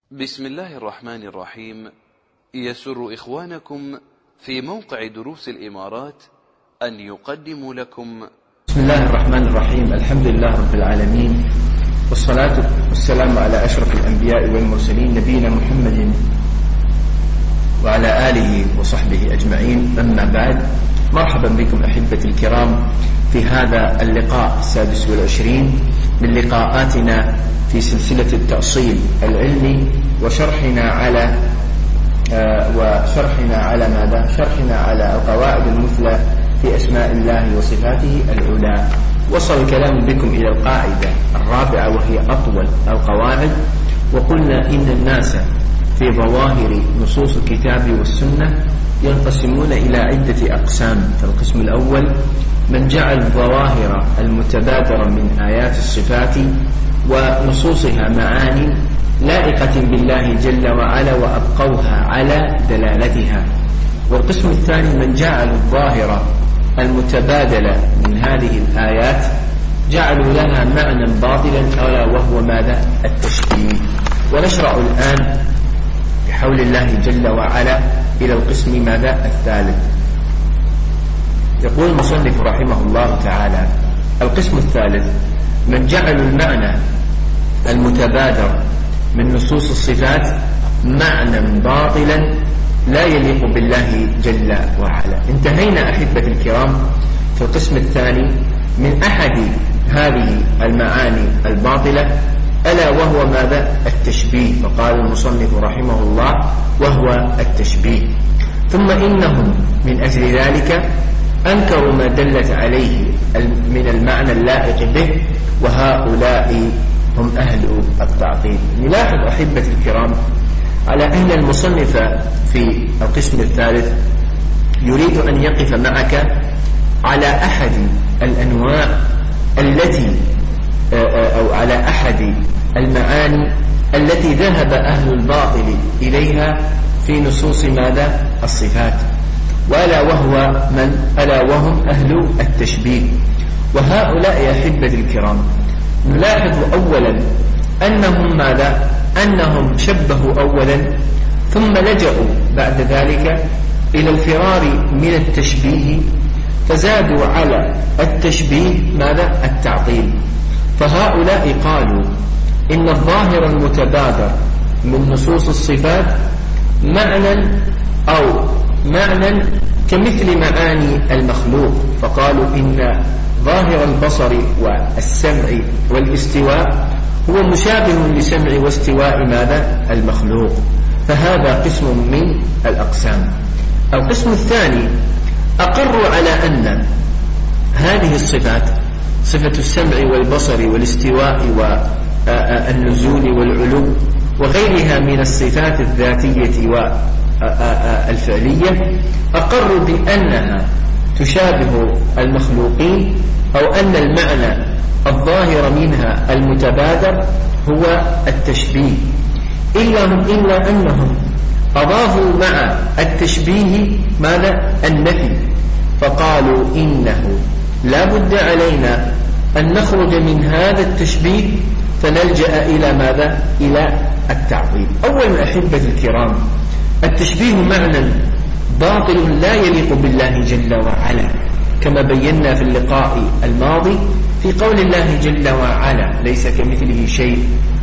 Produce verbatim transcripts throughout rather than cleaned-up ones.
بسم الله الرحمن الرحيم. يسر إخوانكم في موقع دروس الإمارات أن يقدموا لكم بسم الله الرحمن الرحيم. الحمد لله رب العالمين، والصلاة والسلام على أشرف الأنبياء والمرسلين نبينا محمد وعلى آله وصحبه أجمعين. أما بعد، مرحبا بكم أحبتي الكرام في هذا اللقاء السادس والعشرين من لقاءاتنا في سلسلة التأصيل العلمي، وشرحنا على آه وشرحنا على ماذا؟ شرحنا على القواعد المثلى في أسماء الله وصفاته العلى. وصل الكلام بكم إلى القاعدة الرابعة وهي أطول القواعد، وقلنا إن الناس في ظواهر نصوص الكتاب والسنة ينقسمون إلى عدة أقسام. فالقسم الأول من جعل الظواهر المتبادرة من آيات الصفات ونصوصها معاني لائقة بالله جل وعلا وأبقوها على دلالتها. والقسم الثاني من جعل الظاهرة المتبادلة من هذه الآيات جعلوا لها معنى باطلا ألا وهو ماذا؟ التشبيه. ونشرع الآن بحول الله جل وعلا إلى القسم ماذا؟ الثالث. يقول المصنف رحمه الله تعالى: القسم الثالث من جعل المعنى المتبادر من نصوص الصفات معنى باطلا لا يليق بالله جل وعلا. انتهينا أحبتي الكرام في القسم الثاني من أحد هذه المعاني الباطلة ألا وهو ماذا؟ التشبيه. فقال المصنف رحمه الله: وهو التشبيه. ثم إنهم من أجل ذلك أنكروا ما دلت عليه من المعنى اللائق به، وهؤلاء هم أهل التعطيل. نلاحظ أحبتي الكرام على أن المصنف في القسم الثالث يريد أن يقف معك على أحد الأنواع التي أو على أحد المعاني التي ذهب أهل الباطل إليها في نصوص ماذا؟ الصفات، وألا وهو من؟ ألا وهم أهل التشبيه. وهؤلاء يا أحبتي الكرام نلاحظ أولا أنهم ماذا؟ أنهم شبهوا أولا ثم لجأوا بعد ذلك إلى الفرار من التشبيه، فزادوا على التشبيه ماذا؟ التعطيل. فهؤلاء قالوا إن الظاهر المتبادر من نصوص الصفات معنى أو معنى كمثل معاني المخلوق، فقالوا إن ظاهر البصر والسمع والاستواء هو مشابه لسمع واستواء ماذا؟ المخلوق. فهذا قسم من الأقسام. القسم الثاني أقروا على أن هذه الصفات، صفة السمع والبصر والاستواء والنزول والعلو وغيرها من الصفات الذاتية والفعلية، أقروا بأنها تشابه المخلوقين، أو أن المعنى الظاهر منها المتبادر هو التشبيه. إلا, إلا أنهم أضافوا مع التشبيه ماذا؟ النفي. فقالوا إنه لا بد علينا أن نخرج من هذا التشبيه فنلجأ إلى ماذا؟ إلى التعطيل. أولا أحبتي الكرام، التشبيه معنى باطل لا يليق بالله جل وعلا، كما بينا في اللقاء الماضي في قول الله جل وعلا: ليس كمثله شيء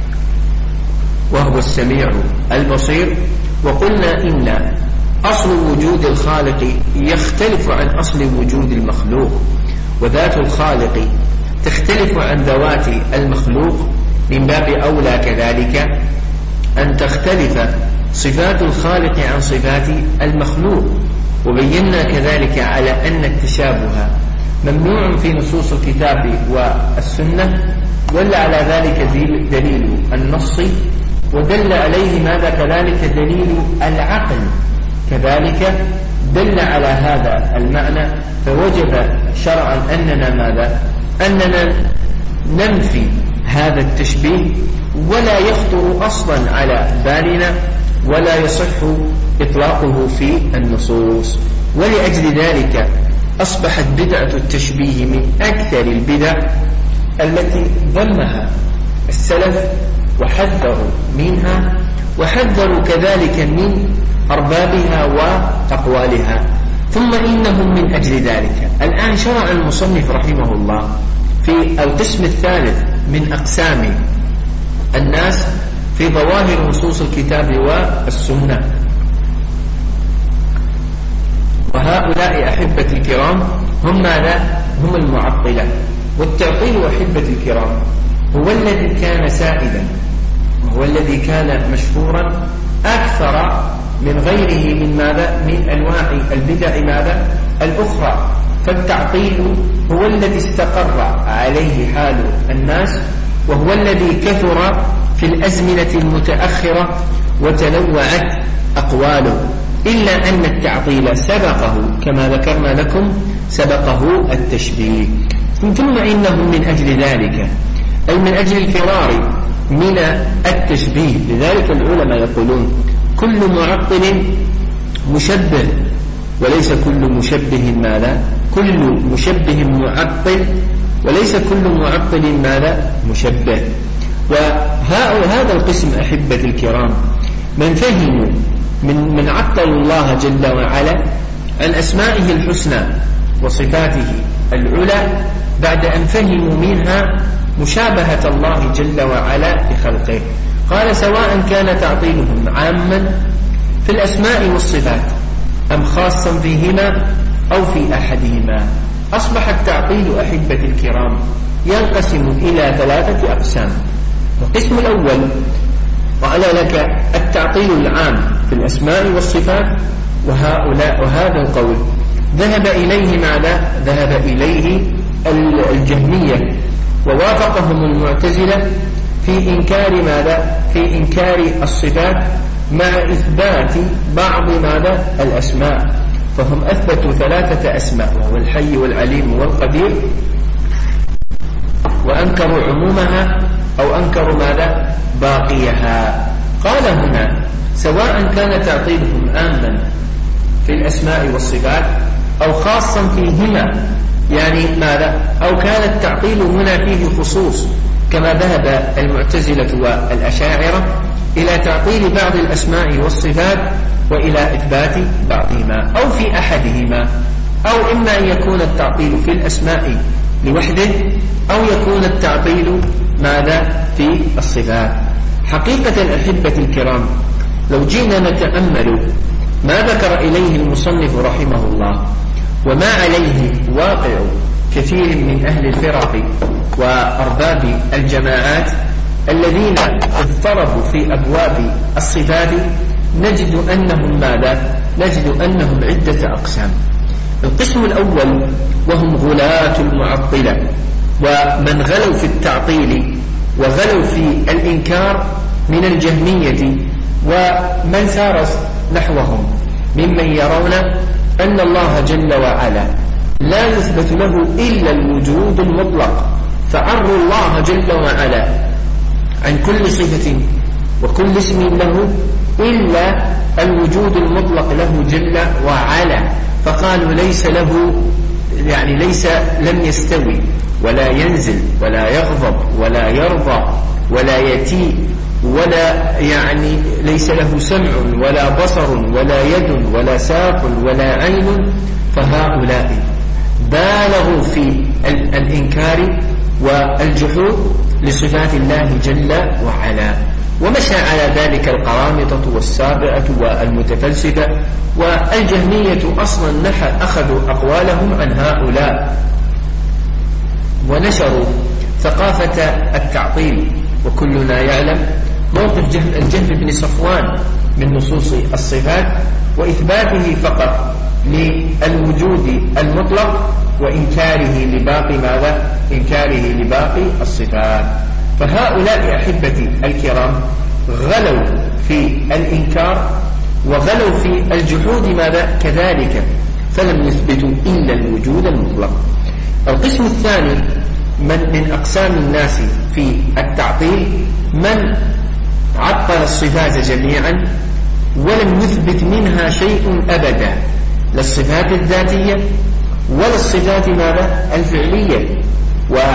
وهو السميع البصير. وقلنا إن أصل وجود الخالق يختلف عن أصل وجود المخلوق، وذات الخالق تختلف عن ذوات المخلوق، من باب أولى كذلك أن تختلف صفات الخالق عن صفات المخلوق. وبينا كذلك على أن التشابه ممنوع في نصوص الكتاب والسنة، ولا على ذلك دليل النص، ودل عليه ماذا؟ كذلك دليل العقل، كذلك دل على هذا المعنى. فوجب شرعا أننا ماذا؟ أننا ننفي هذا التشبيه، ولا يخطر أصلا على بالنا، ولا يصح إطلاقه في النصوص. ولأجل ذلك أصبحت بدعة التشبيه من أكثر البدع التي ذمها السلف وحذروا منها، وحذروا كذلك من أربابها وأقوالها. ثم إنهم من أجل ذلك الآن شرع المصنف رحمه الله في القسم الثالث من أقسام الناس في ظواهر نصوص الكتاب والسنة. وهؤلاء أحبة الكرام هم ماذا؟ هم المعطلة. والتعطيل أحبة الكرام هو الذي كان سائدا، وهو الذي كان مشهورا أكثر من غيره من ماذا؟ من أنواع البدع ماذا؟ الأخرى. فالتعطيل هو الذي استقر عليه حال الناس، وهو الذي كثر في الأزمنة المتأخرة وتنوعت أقواله، إلا أن التعطيل سبقه كما ذكرنا لكم سبقه التشبيه. ثم إنهم من أجل ذلك أي من أجل الفرار من التشبيه. لذلك العلماء يقولون كل معطل مشبه، وليس كل مشبه ماذا؟ كل مشبه معطل، وليس كل معطل ماذا؟ مشبه. وهذا القسم أحبة الكرام من فهموا من, من عطل الله جل وعلا عن أسمائه الحسنى وصفاته العلى بعد أن فهموا منها مشابهة الله جل وعلا لخلقه. قال سواء كان تعطيلهم عاما في الأسماء والصفات أم خاصا فيهما أو في أحدهما. أصبح التعطيل أحبة الكرام ينقسم إلى ثلاثة أقسام. القسم الأول قال لك التعطيل العام في الأسماء والصفات، وهؤلاء وهذا القول ذهب إليه ماذا؟ ذهب إليه الجهمية، ووافقهم المعتزلة في إنكار ماذا؟ في إنكار الصفات مع إثبات بعض ماذا؟ الأسماء. فهم أثبتوا ثلاثة أسماء، وهو الحي والعليم والقدير، وأنكروا عمومها أو أنكروا ماذا؟ باقيها. قال هنا سواء كان تعطيلهم عاما في الأسماء والصفات أو خاصا فيهما، يعني ماذا؟ أو كان التعطيل هنا فيه خصوص كما ذهب المعتزلة والأشاعرة إلى تعطيل بعض الأسماء والصفات وإلى إثبات بعضهما، أو في أحدهما، أو إما أن يكون التعطيل في الأسماء لوحده أو يكون التعطيل ماذا؟ في الصفات. حقيقة الأحبة الكرام لو جينا نتأمل ما ذكر إليه المصنف رحمه الله وما عليه واقع كثير من أهل الفرق وأرباب الجماعات الذين اضطربوا في أبواب الصفات، نجد أنهم ماذا؟ نجد أنهم عدة أقسام. القسم الأول وهم غلاة المعطلة، ومن غلوا في التعطيل وغلوا في الإنكار من الجهمية ومن سار نحوهم ممن يرون أن الله جل وعلا لا يثبت له إلا الوجود المطلق، فعروا الله جل وعلا عن كل صفة وكل اسم له إلا الوجود المطلق له جل وعلا، فقالوا ليس له، يعني ليس لم يستوي ولا ينزل ولا يغضب ولا يرضى ولا يتي ولا يعني ليس له سمع ولا بصر ولا يد ولا ساق ولا عين. فهؤلاء بالغوا في الإنكار والجحود لصفات الله جل وعلا، ومشى على ذلك القرامطة والسابعة والمتفلسفة، والجهمية أصلا أخذوا أقوالهم عن هؤلاء ونشروا ثقافة التعطيل. وكلنا يعلم موقف الجهم بن صفوان من نصوص الصفات وإثباته فقط للوجود المطلق وإنكاره لباقي ماذا؟ إنكاره لباقي الصفات. فهؤلاء أحبتي الكرام غلوا في الإنكار وغلوا في الجحود ماذا؟ كذلك، فلم يثبتوا إلا الوجود المطلق. القسم الثاني من من أقسام الناس في التعطيل من عطل الصفات جميعا ولم يثبت منها شيء أبدا، لا الصفات الذاتية ولا الصفات ماذا؟ الفعلية.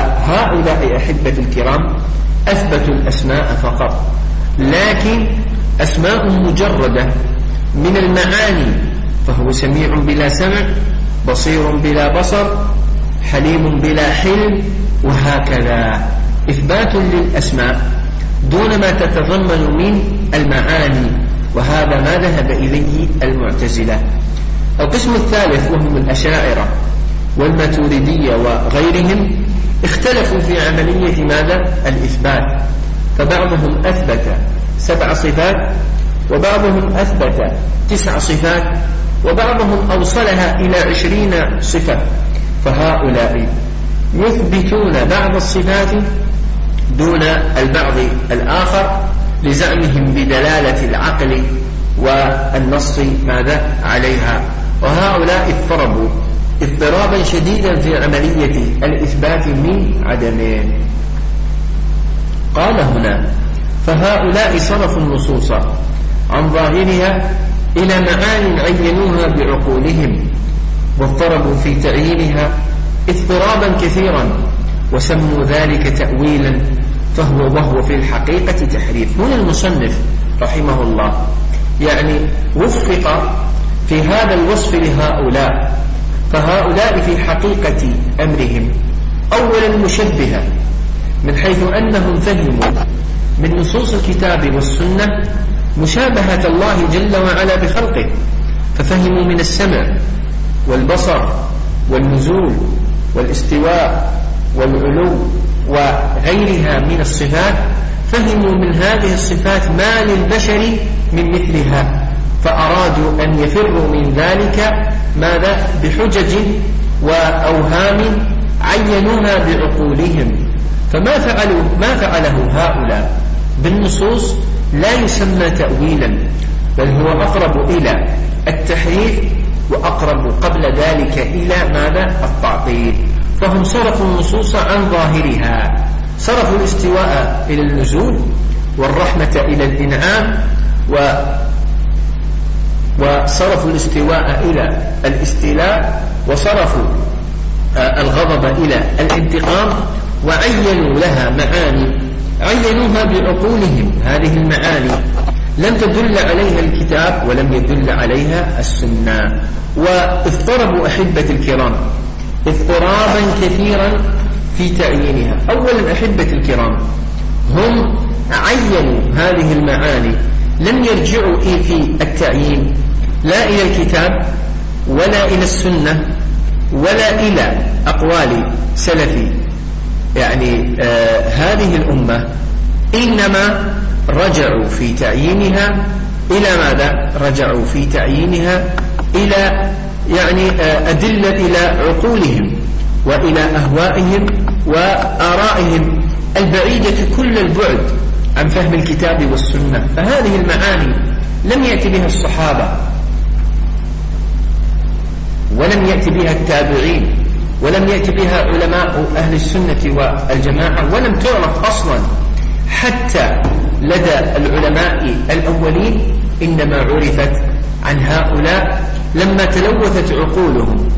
وهؤلاء أحبة الكرام أثبتوا الأسماء فقط، لكن أسماء مجردة من المعاني، فهو سميع بلا سمع، بصير بلا بصر، حليم بلا حلم، وهكذا. إثبات للأسماء دون ما تتضمن من المعاني، وهذا ما ذهب إليه المعتزلة. القسم الثالث وهم الأشاعرة والماتريدية وغيرهم اختلفوا في عملية ماذا؟ الإثبات، فبعضهم أثبت سبع صفات، وبعضهم أثبت تسع صفات، وبعضهم أوصلها إلى عشرين صفة. فهؤلاء يثبتون بعض الصفات دون البعض الآخر لزعمهم بدلالة العقل والنص ماذا عليها، وهؤلاء اضطربوا اضطرابا شديدا في عملية الإثبات من عدمه. قال هنا: فهؤلاء صرفوا النصوص عن ظاهرها إلى معان عينوها بعقولهم، واضطربوا في تعيينها اضطرابا كثيرا، وسموا ذلك تأويلا، فهو وهو في الحقيقة تحريف. هنا المصنف رحمه الله يعني وفق في هذا الوصف لهؤلاء، فهؤلاء في حقيقة أمرهم أولا مشبهة، من حيث أنهم فهموا من نصوص الكتاب والسنة مشابهة الله جل وعلا بخلقه، ففهموا من السمع والبصر والنزول والاستواء والعلو وغيرها من الصفات، فهموا من هذه الصفات ما للبشر من مثلها، فأرادوا أن يفروا من ذلك ماذا؟ بحجج وأوهام عينوها بعقولهم. فما فعلوا ما فعله هؤلاء بالنصوص لا يسمى تأويلا، بل هو أقرب إلى التحريف، وأقرب قبل ذلك إلى ماذا؟ التعطيل. فهم صرفوا النصوص عن ظاهرها، صرفوا الاستواء إلى النزول، والرحمة إلى الإنعام، و وصرفوا الاستواء إلى الاستيلاء، وصرفوا الغضب إلى الانتقام، وعينوا لها معاني عينوها بعقولهم. هذه المعاني لم تدل عليها الكتاب ولم يدل عليها السنة، واضطربوا أحبة الكرام اضطرابا كثيرا في تعيينها. أولا أحبة الكرام هم عينوا هذه المعاني، لم يرجعوا في التعيين لا إلى الكتاب ولا إلى السنة ولا إلى أقوال سلف يعني آه هذه الأمة، إنما رجعوا في تعيينها إلى ماذا؟ رجعوا في تعيينها إلى يعني آه أدلة إلى عقولهم وإلى أهوائهم وآرائهم البعيدة كل البعد عن فهم الكتاب والسنة. فهذه المعاني لم يأتي بها الصحابة، ولم يأتي بها التابعين، ولم يأتي بها علماء أهل السنة والجماعة، ولم تعرف أصلا حتى لدى العلماء الأولين، إنما عرفت عن هؤلاء لما تلوثت عقولهم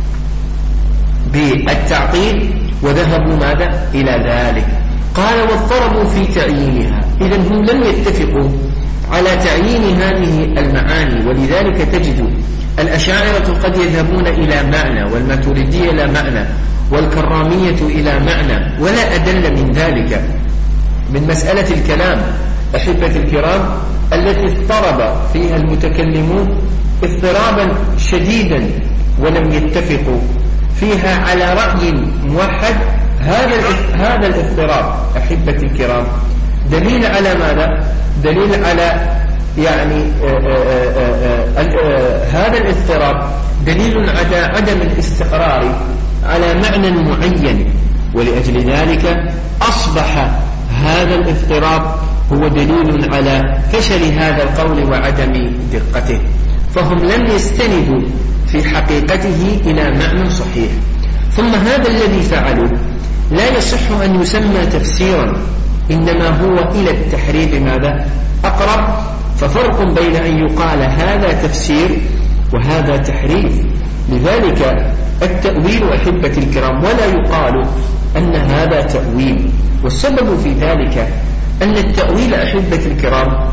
بالتعطيل وذهبوا ماذا؟ إلى ذلك. قال: واضطربوا في تعيينها. إذن هم لم يتفقوا على تعيين هذه المعاني، ولذلك تجد الأشاعرة قد يذهبون إلى معنى، والماتريدية إلى معنى، والكرامية إلى معنى، ولا أدل من ذلك من مسألة الكلام أحبة الكرام التي اضطرب فيها المتكلمون اضطرابا شديدا ولم يتفقوا فيها على رأي موحد. هذا هذا الاضطراب أحبة الكرام دليل على ماذا؟ دليل على يعني آآ آآ آآ هذا الاضطراب دليل على عدم الاستقرار على معنى معين، ولأجل ذلك أصبح هذا الاضطراب هو دليل على فشل هذا القول وعدم دقته. فهم لم يستندوا في حقيقته إلى معنى صحيح. ثم هذا الذي فعلوا لا يصح أن يسمى تفسيرا، إنما هو إلى التحريف ماذا؟ أقرب. ففرق بين أن يقال هذا تفسير وهذا تحريف. لذلك التأويل أحبة الكرام ولا يقال أن هذا تأويل، والسبب في ذلك أن التأويل أحبة الكرام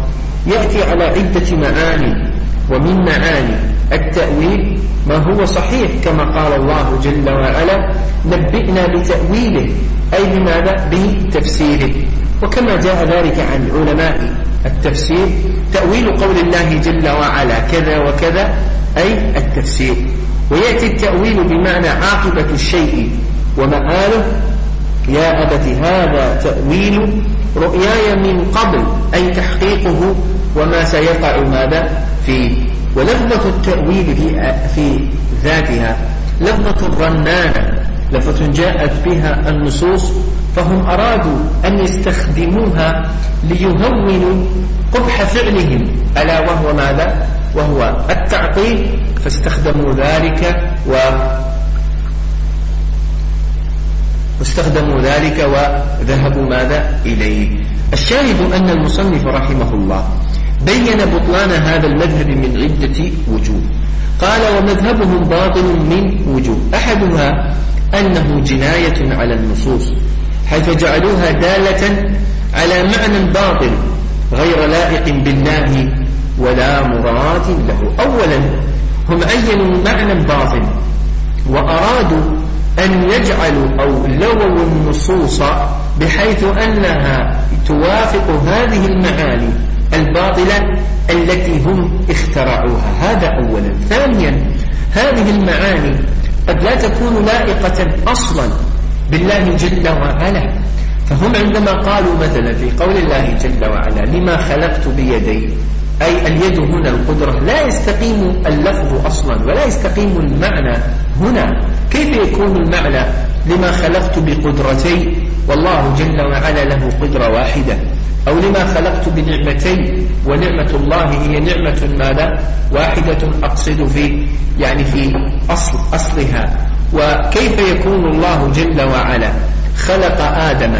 يأتي على عدة معاني، ومن معاني التأويل ما هو صحيح كما قال الله جل وعلا نبئنا بتأويله، أي بماذا؟ بتفسيره. وكما جاء ذلك عن علماء التفسير تأويل قول الله جل وعلا كذا وكذا أي التفسير. ويأتي التأويل بمعنى عاقبة الشيء ومآله، يا أبت هذا تأويل رؤياي من قبل، أي تحقيقه وما سيقع ماذا فيه. ولفظة التأويل في ذاتها لفظة رنانة، لفظة جاءت بها النصوص، فهم أرادوا أن يستخدموها ليهونوا قبح فعلهم، ألا وهو ماذا؟ وهو التعطيل، فاستخدموا ذلك و واستخدموا ذلك وذهبوا ماذا إليه. الشاهد أن المصنف رحمه الله بين بطلان هذا المذهب من عدة وجوه. قال ومذهبهم باطل من وجوه، أحدها أنه جناية على النصوص، حيث جعلوها دالة على معنى باطل غير لائق بالله ولا مراد له. أولا هم عينوا معنى باطل وأرادوا أن يجعلوا أو لووا النصوص بحيث أنها توافق هذه المعاني الباطلة التي هم اخترعوها. هذا أولا. ثانيا هذه المعاني قد لا تكون لائقة أصلا بالله جل وعلا، فهم عندما قالوا مثلا في قول الله جل وعلا لما خلقت بيدي، أي اليد هنا القدرة، لا يستقيم اللفظ أصلا ولا يستقيم المعنى هنا. كيف يكون المعنى لما خلقت بقدرتي والله جل وعلا له قدرة واحدة، أو لما خلقت بنعمتي ونعمة الله هي نعمة ماذا واحدة، أقصد في يعني في أصل أصلها. وكيف يكون الله جل وعلا خلق آدم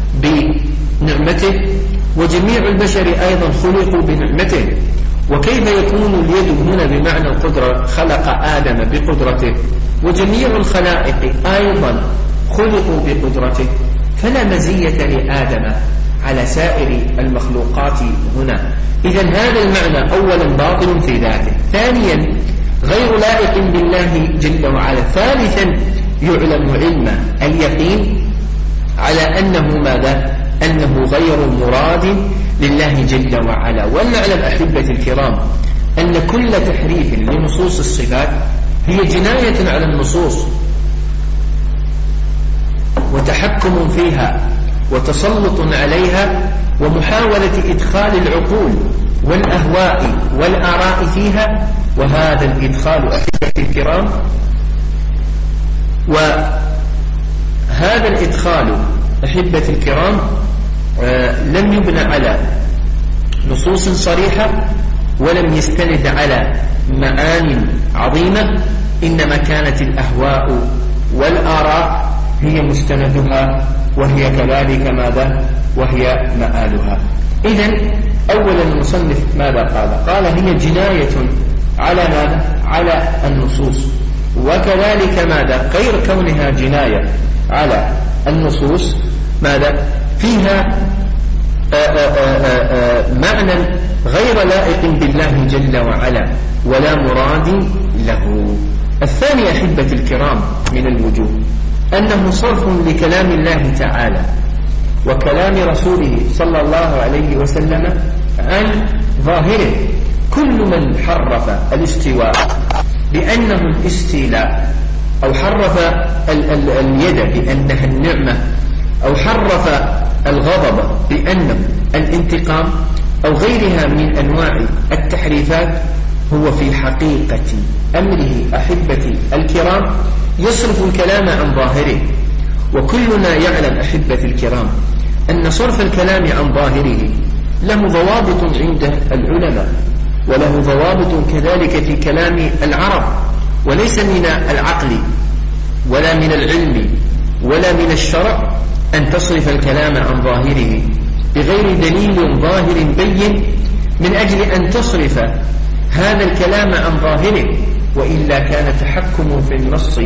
بنعمته وجميع البشر أيضا خلقوا بنعمته؟ وكيف يكون اليد هنا بمعنى القدرة خلق آدم بقدرته وجميع الخلائق أيضا خلقوا بقدرته؟ فلا مزية لآدم على سائر المخلوقات هنا. إذن هذا المعنى أولا باطل في ذاته، ثانيا غير لائق بالله جل وعلا، ثالثا يعلم علم اليقين على أنه ماذا؟ أنه غير مراد لله جل وعلا. ولنعلم أحبة الكرام أن كل تحريف لنصوص الصفات هي جناية على النصوص وتحكم فيها وتسلط عليها ومحاولة إدخال العقول والأهواء والآراء فيها. وهذا الإدخال أحبة الكرام، وهذا الإدخال أحبة الكرام آه لم يبنى على نصوص صريحة ولم يستند على معان عظيمة، إنما كانت الأهواء والآراء هي مستندها وهي كذلك ماذا؟ وهي مآلها. إذن أولا المصنف ماذا قال؟ قال هي جناية على ماذا؟ على النصوص. وكذلك ماذا؟ غير كونها جناية على النصوص ماذا؟ فيها آآ آآ آآ معنى غير لائق بالله جل وعلا ولا مراد له. الثاني أحبة الكرام من الوجوه أنه صرف لكلام الله تعالى وكلام رسوله صلى الله عليه وسلم عن ظاهره. كل من حرف الاستواء بأنه الاستيلاء، أو حرف ال ال اليد بأنها النعمة، أو حرف الغضب بأنه الانتقام، أو غيرها من أنواع التحريفات، هو في حقيقة أمره أحبتي الكرام يصرف الكلام عن ظاهره. وكلنا يعلم أحبة الكرام أن صرف الكلام عن ظاهره له ضوابط عند العلماء، وله ضوابط كذلك في كلام العرب، وليس من العقل ولا من العلم ولا من الشرع أن تصرف الكلام عن ظاهره بغير دليل ظاهر بين من أجل أن تصرف هذا الكلام عن ظاهره، وإلا كان تحكم في النص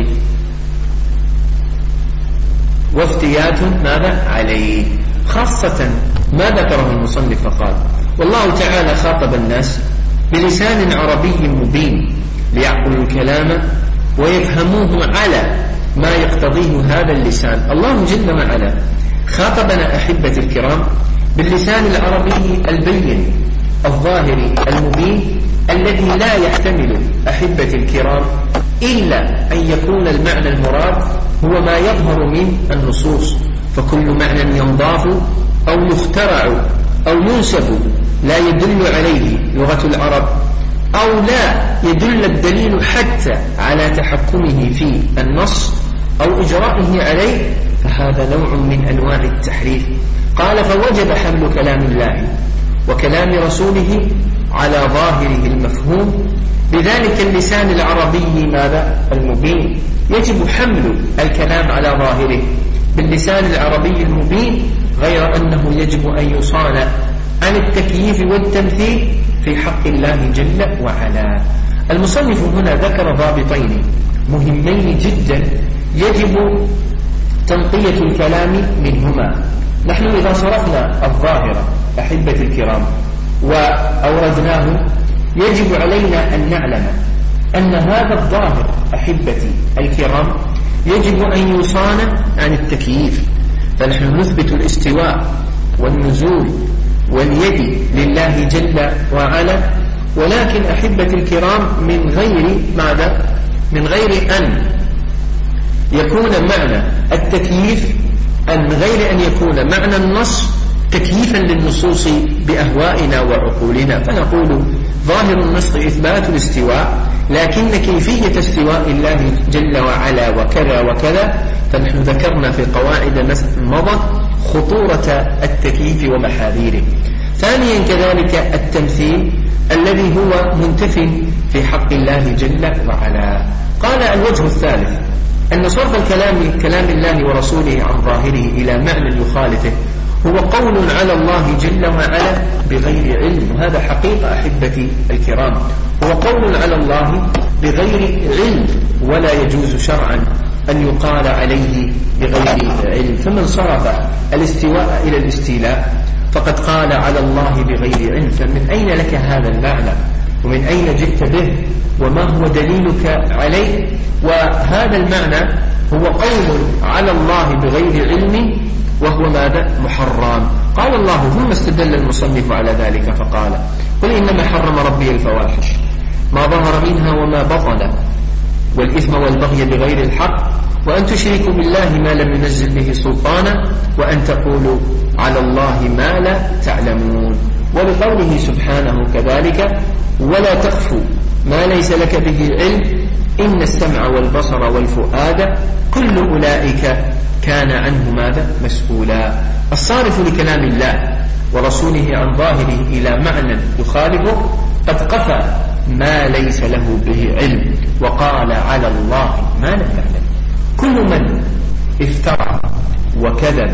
وافتيات ماذا عليه. خاصة ما ذكره المصنف فقال والله تعالى خاطب الناس بلسان عربي مبين ليعقلوا الكلام ويفهموه على ما يقتضيه هذا اللسان. الله جل وعلا خاطبنا أحبة الكرام باللسان العربي البين الظاهر المبين الذي لا يحتمل أحبة الكرام إلا أن يكون المعنى المراد هو ما يظهر من النصوص، فكل معنى ينضاف أو يخترع أو ينسب لا يدل عليه لغة العرب أو لا يدل الدليل حتى على تحكمه في النص أو إجرائه عليه، فهذا نوع من أنواع التحريف. قال فوجب حمل كلام الله وكلام رسوله على ظاهره المفهوم بذلك اللسان العربي ماذا المبين. يجب حمل الكلام على ظاهره باللسان العربي المبين، غير أنه يجب أن يصان عن التكييف والتمثيل في حق الله جل وعلا. المصنف هنا ذكر ضابطين مهمين جدا يجب تنقية الكلام منهما. نحن إذا صرفنا الظاهر أحبة الكرام وأوردناه يجب علينا أن نعلم أن هذا الظاهر أحبتي الكرام يجب أن يصان عن التكييف، فنحن نثبت الاستواء والنزول واليد لله جل وعلا، ولكن أحبة الكرام من غير ماذا؟ من غير أن يكون معنى التكييف أن من غير أن يكون معنى النص تكييفا للنصوص بأهوائنا وعقولنا، فنقول ظاهر النص إثبات الاستواء، لكن كيفية استواء الله جل وعلا وكذا وكذا، فنحن ذكرنا في قواعد مضت خطورة التكييف ومحاذيره. ثانيا كذلك التمثيل الذي هو منتف في حق الله جل وعلا. قال الوجه الثالث أن صرف الكلام كلام الله ورسوله عن ظاهره إلى معنى يخالفه هو قول على الله جل وعلا بغير علم، وهذا حقيقة أحبتي الكرام، هو قول على الله بغير علم، ولا يجوز شرعا أن يقال عليه بغير علم. فمن صرف الاستواء إلى الاستيلاء فقد قال على الله بغير علم، فمن أين لك هذا المعنى ومن أين جئت به وما هو دليلك عليه؟ وهذا المعنى هو قول على الله بغير علم وهو ماذا؟ محرم. قال الله ثم استدل المصنف على ذلك فقال قل إنما حرم ربي الفواحش ما ظهر منها وما بطن والإثم والبغي بغير الحق وأن تشركوا بالله ما لم ينزل به سلطانا وأن تقولوا على الله ما لا تعلمون. ولقوله سبحانه كذلك ولا تقف ما ليس لك به علم إن السمع والبصر والفؤاد كل أولئك كان عنه ماذا؟ مسؤولا. الصارف لكلام الله ورسوله عن ظاهره إلى معنى يخالفه قد قفى ما ليس له به علم وقال على الله ما لا يعلم. كل من افترى وكذب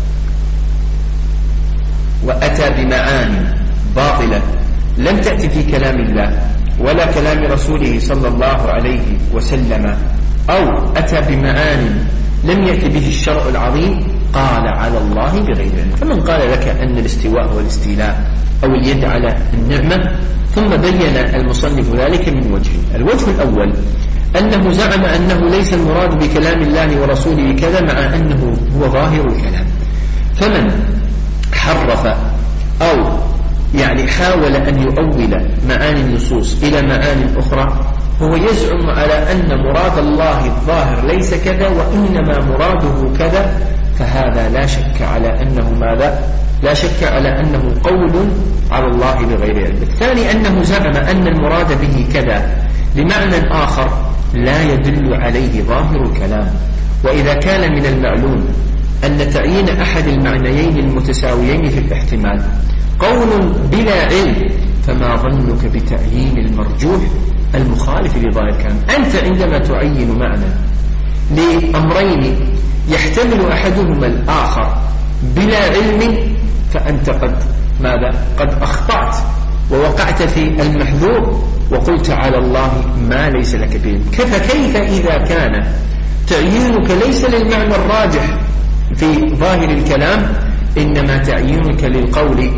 وأتى بمعاني باطلة لم تأتي في كلام الله ولا كلام رسوله صلى الله عليه وسلم أو أتى بمعاني لم يأتي به الشرع العظيم قال على الله بغير علم. فمن قال لك أن الاستواء والاستيلاء أو اليد على النعمة ثم بين المصنف ذلك من وجهين. الوجه الأول أنه زعم أنه ليس المراد بكلام الله ورسوله كذا مع أنه هو ظاهر الكلام. فمن حرف أو يعني حاول أن يؤول معاني النصوص إلى معاني أخرى هو يزعم على أن مراد الله الظاهر ليس كذا وإنما مراده كذا، فهذا لا شك على أنه ماذا؟ لا شك على أنه قول على الله بغير علم. الثاني أنه زعم أن المراد به كذا لمعنى آخر لا يدل عليه ظاهر الكلام. وإذا كان من المعلوم أن تعيين أحد المعنيين المتساويين في الاحتمال قول بلا علم فما ظنك بتعيين المرجوح المخالف لظاهر الكلام؟ أنت عندما تعين معنى لأمرين يحتمل أحدهما الآخر بلا علم فأنت قد ماذا؟ قد أخطأت ووقعت في المحذور وقلت على الله ما ليس لك به. فكيف إذا كان تعيينك ليس للمعنى الراجح في ظاهر الكلام إنما تعيينك للقول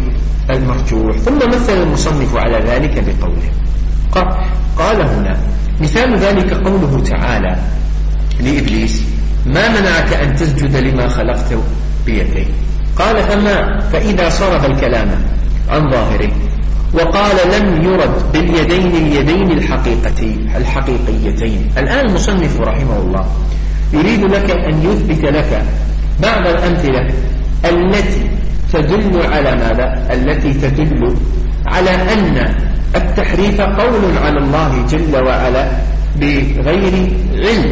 المرجوح. ثم مثل المصنف على ذلك بقوله، قال هنا مثال ذلك قوله تعالى لإبليس: ما منعك أن تسجد لما خلقت بيدي؟ قال: فما فإذا صرف الكلام عن ظاهره وقال لم يرد باليدين اليدين الحقيقتين الحقيقيتين. الآن المصنف رحمه الله يريد لك أن يثبت لك بعض الأمثلة التي تدل على ماذا؟ التي تدل على أن التحريف قول على الله جل وعلا بغير علم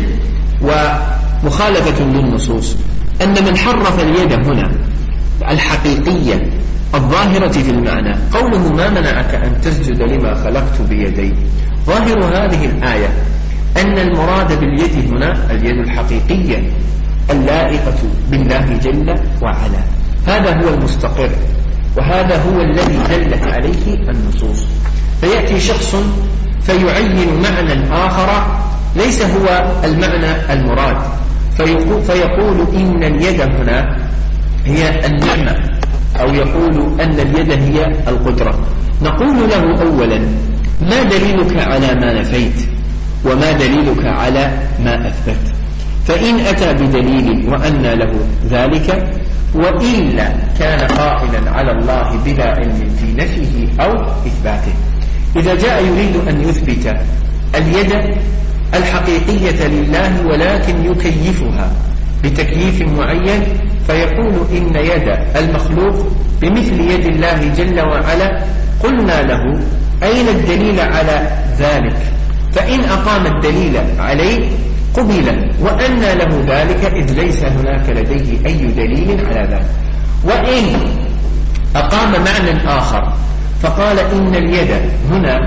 ومخالفة للنصوص. أن من حرف اليد هنا الحقيقية الظاهرة في المعنى، قوله ما منعك أن تسجد لما خلقت بيدي، ظاهر هذه الآية أن المراد باليد هنا اليد الحقيقية اللائقة بالله جل وعلا. هذا هو المستقر وهذا هو الذي دلت عليه النصوص. فيأتي شخص فيعين معنى آخر ليس هو المعنى المراد، فيقول, فيقول إن اليد هنا هي النعمة، أو يقول أن اليد هي القدرة. نقول له أولا: ما دليلك على ما نفيت وما دليلك على ما أثبت؟ فإن أتى بدليل وأن له ذلك، وإلا كان قائلا على الله بلا علم في نفيه أو إثباته. إذا جاء يريد أن يثبت اليد الحقيقية لله ولكن يكيفها بتكييف معين، فيقول إن يد المخلوق بمثل يد الله جل وعلا. قلنا له: أين الدليل على ذلك؟ فإن أقام الدليل عليه قبل، وأن له ذلك إذ ليس هناك لديه أي دليل على ذلك. وإن أقام معنى آخر فقال إن اليد هنا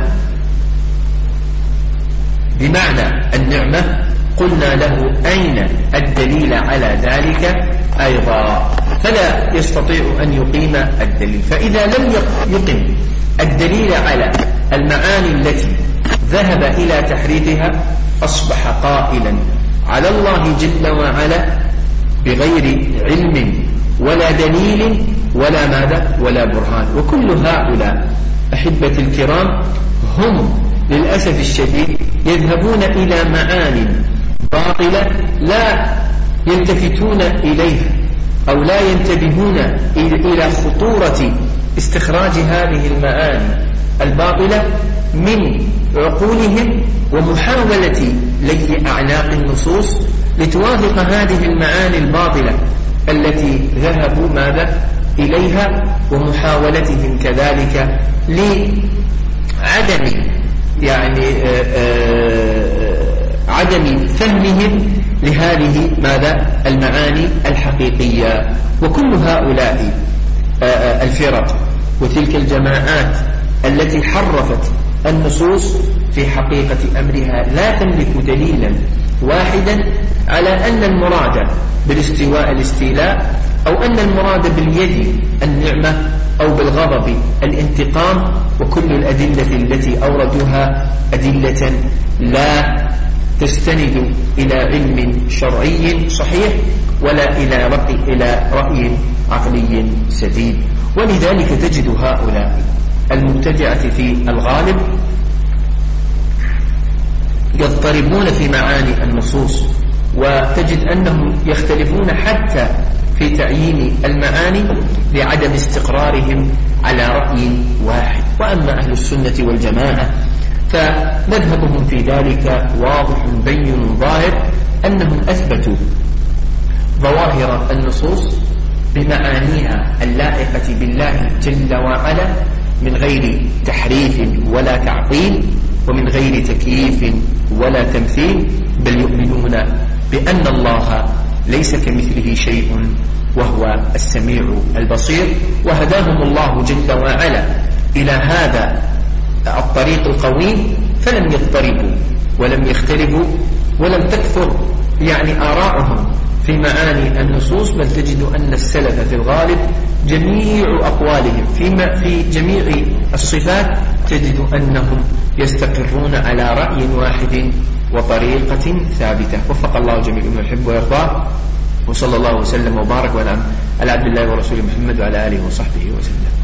بمعنى النعمة، قلنا له: أين الدليل على ذلك أيضا؟ فلا يستطيع أن يقيم الدليل. فإذا لم يقم الدليل على المعاني التي ذهب إلى تحريفها أصبح قائلا على الله جل وعلا بغير علم ولا دليل ولا ماذا ولا برهان. وكل هؤلاء أحبة الكرام هم للأسف الشديد يذهبون إلى معاني باطلة لا يلتفتون إليها أو لا ينتبهون إلى خطورة استخراج هذه المعاني الباطلة من عقولهم ومحاولة لي أعناق النصوص لتوافق هذه المعاني الباطلة التي ذهبوا ماذا إليها، ومحاولتهم كذلك لعدم يعني آآ آآ عدم فهمهم لهذه ماذا المعاني الحقيقية. وكل هؤلاء الفرق وتلك الجماعات التي حرفت النصوص في حقيقة أمرها لا تملك دليلا واحدا على أن المراد بالاستواء الاستيلاء، أو أن المراد باليد النعمة، أو بالغضب الانتقام. وكل الأدلة التي أوردوها أدلة لا تستند إلى علم شرعي صحيح ولا إلى رأي, إلى رأي عقلي سديد. ولذلك تجد هؤلاء المبتدعة في الغالب يضطربون في معاني النصوص، وتجد أنهم يختلفون حتى في تعيين المعاني لعدم استقرارهم على رأي واحد. وأما أهل السنة والجماعة فمذهبهم في ذلك واضح بين ظاهر، أنهم أثبتوا ظواهر النصوص بمعانيها اللائقة بالله جل وعلا من غير تحريف ولا تعطيل ومن غير تكييف ولا تمثيل، بل يؤمنون بأن الله ليس كمثله شيء وهو السميع البصير. وهداهم الله جل وعلا إلى هذا الطريق القويم، فلم يضطربوا ولم يختلفوا ولم تكثر يعني آراءهم في معاني النصوص، بل تجد أن السلف في الغالب جميع أقوالهم فيما في جميع الصفات تجد أنهم يستقرون على رأي واحد وطريقة ثابتة. وفق الله جميع من يحب ويرضاه، وصلى الله وسلم وبارك على عبد الله ورسوله محمد وعلى آله وصحبه وسلم.